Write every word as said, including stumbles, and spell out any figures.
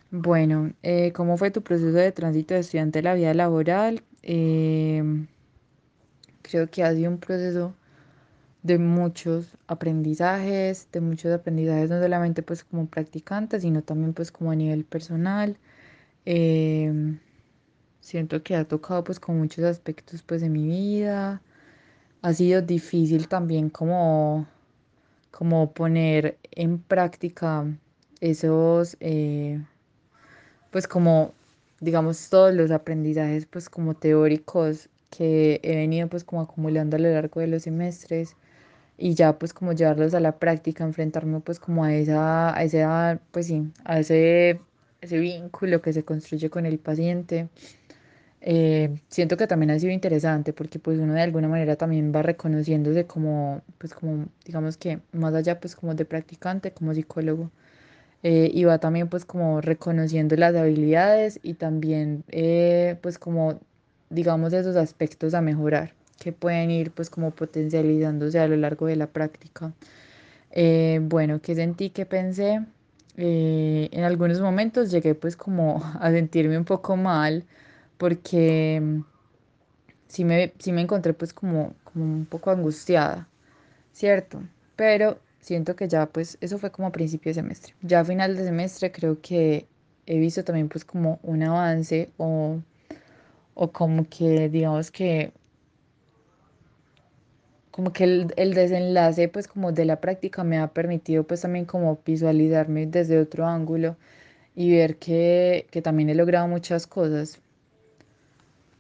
Bueno, eh, ¿cómo fue tu proceso de tránsito de estudiante a la vida laboral? Em, creo que ha sido un proceso de muchos aprendizajes, de muchos aprendizajes no solamente pues como practicante, sino también pues como a nivel personal. Em, Siento que ha tocado pues con muchos aspectos pues de mi vida. Ha sido difícil también como, como poner en práctica esos, eh, pues como, digamos, todos los aprendizajes pues como teóricos que he venido pues como acumulando a lo largo de los semestres y ya pues como llevarlos a la práctica, enfrentarme pues como a esa, a esa, pues sí, a ese, ese vínculo que se construye con el paciente. Eh, siento que también ha sido interesante porque pues uno de alguna manera también va reconociéndose como, pues como, digamos que más allá pues como de practicante, como psicólogo, eh, y va también pues como reconociendo las habilidades y también eh, pues como, digamos, esos aspectos a mejorar que pueden ir pues como potencializándose a lo largo de la práctica. Eh, bueno, ¿qué sentí? ¿Qué pensé? Eh, en algunos momentos llegué pues como a sentirme un poco mal porque mm, sí me, sí me encontré pues como, como un poco angustiada, ¿cierto? Pero siento que ya pues eso fue como a principio de semestre. Ya a final de semestre creo que he visto también pues como un avance o, o como que digamos que como que el, el desenlace pues como de la práctica me ha permitido pues también como visualizarme desde otro ángulo y ver que, que también he logrado muchas cosas.